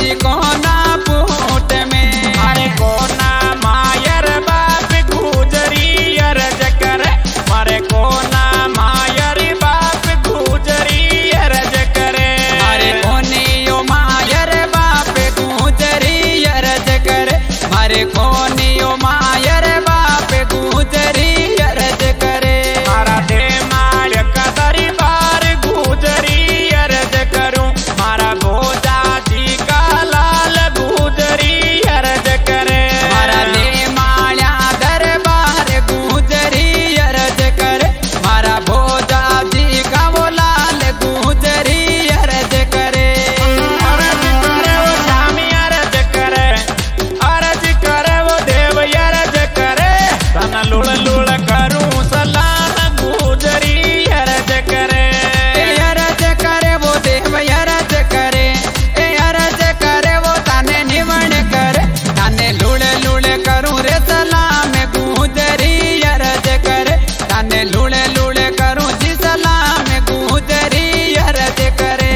जी कोना फूट में। अरे कोना मायर बाप गुजरी अरज करे, मारे कोना मायर बाप गुजरी अरज करे। अरे कोनियो मायर बाप गुजरी अरज करे, मारे कोनियो मायर बाप गुजरी अरज करे। मारा दे मार कदरी बार गुजरी अरज करूं, मारा भोजा जी का लाल गुजरी अरज करे। मारा दे माल्या दरबार गुजरी अरज करे, मारा भोजा जी का वो लाल गुजरी अरज करे। अरज करे वो स्वामी अरज करे, अरज करे वो देव अरज करे। तना लुड़ लुड़ करूं सलाम गुजरी अरज करे। अरज करे वो देव अरज करे, अरज करे वो ताने निवण करे, ताने लुड़ लुड़ करूं रे सलाम गुजरी अरज करे, ताने लुड़ लुड़ करूं जी सलाम गुजरी अरज करे।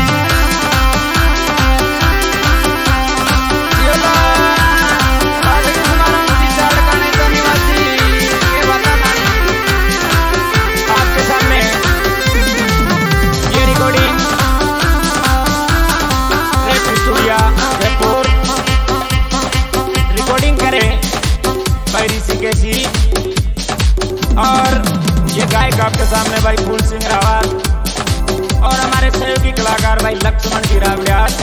आपके सामने ये recording rap studio Jaipur recording करे भाई ऋषिकेशी, और ये गायक आपके सामने भाई फूल सिंह रावत, और हमारे सहयोगी कलाकार भाई लक्ष्मण जी रावलियास,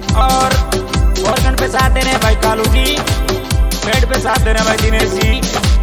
और ऑर्गन पे साथ दे रहे भाई कालू जी, बेड पे साथ दे रहे भाई दिनेश जी।